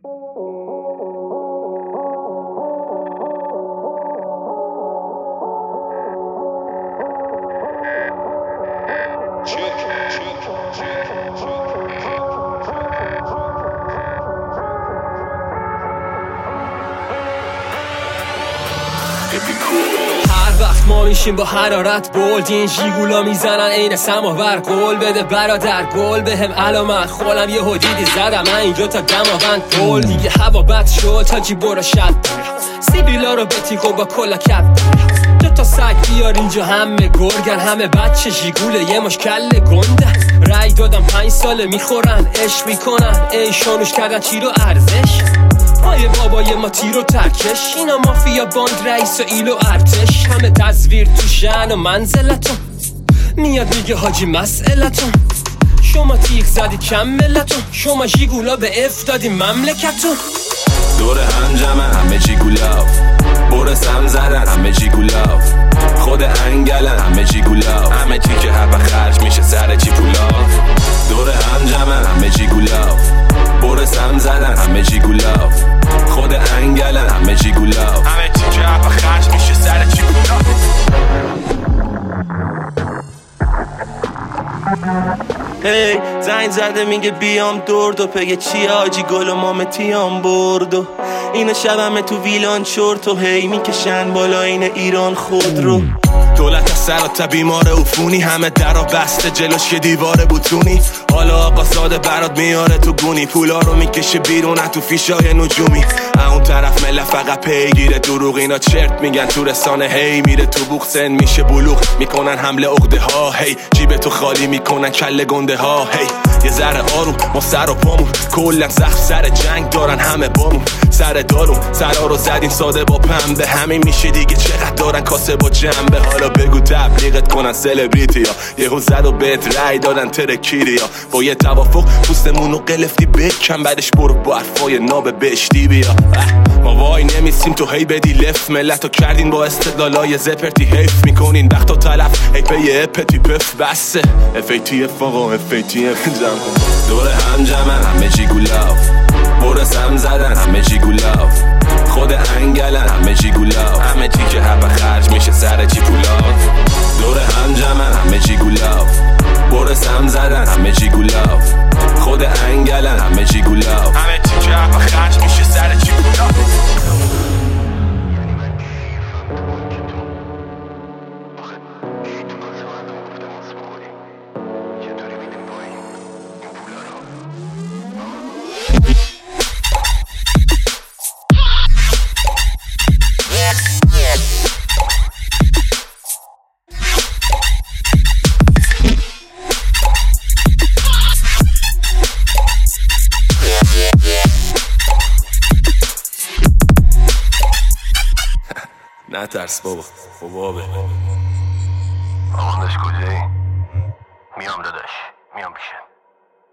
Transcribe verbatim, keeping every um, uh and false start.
هر وقت ما میشیم با حرارت بولد این ژیگولا میزنن عین سماور. قول بده برادر گل بهم علامت خولم یه حدیدی زدم من اینجا تا دماوند پول دیگه هوا بد شد تا جی برو شد سیبیلا رو بتیکو با کلا کت دو تا سگ بیار اینجا همه گرگن همه بچه ژیگوله یه مشکل گنده رای دادم پنج ساله میخورن اش میکنن ای شانوش کردن چی رو ارزش پای بابای ما تیر و ترکش اینا مافیا باند رئیس و ایلو ارتش همه تصویر تو شن و منزلتون میاد میگه حاجی مسئلتون شما تیغ زدی کم ملتون شما ژیگولا به اف دادی مملکتون دور هم جمع همه ژیگولا برس هم زدن همه ژیگولا خود انگلن همه ژیگولا همه چی که هر خرج میشه سر چی پولا دور هم جمع همه ژیگولا برس هم زدن همه ژیگولا خود انگلن همه ژیگولا همه چی که هر خرج میشه سر چی پولا هی زنگ زده میگه بیام دور و پگه چی آجی گل و مامتیام برد و این شبمه تو ویلان چورت و هی میکشن بالا این ایران خود رو دولت از سراتا بیمار عفونی همه درا بسته جلوش یه دیوار بوتونی حالا آقا ساده برات میاره تو گونی پولا رو میکشه بیرون تو فیشای نجومی اون طرف مله فقط پیگیره دروغ اینا چرت میگن تو رسانه هی میره تو بوخ سن میشه بلوغ میکنن حمله عقده ها هی جیب تو خالی میکنن کله گنده ها هی یه ذره آروم ما سر و پامون کلا سخت سر جنگ دارن همه بامون سر دارون سرا رو زدیم ساده با پنبه همین میشه دیگه چقدر دارن کاسه با جنبه حالا بگو تبلیغت کنن سلبریتی ها یهو زد و بهت رای دادن ترکیری ها با یه توافق پوستمونو قلفتی بکن بعدش برو با حرفای ناب بشتی بیا ما وای نمیسیم تو هی بدی لف ملتو کردین با استدلالای زپرتی حیف میکنین وقت و تلف هی پی اپتی پف بسه اف ای تی اف آقا اف ای تی اف دور هم جمع همه ژیگولا برس هم زدن همه ژیگولا خود انگلن همه ژیگولا همه چی که هر خرج میشه سر چی پولا دور هم جمع همه ژیگولا برس هم زدن همه ژیگولا خود انگلن همه ژیگولا همه چی که هر خرج میشه سر چی پولا نه ترس بابا بابا آقا داشت کجایی؟ میام داداش میام پیشه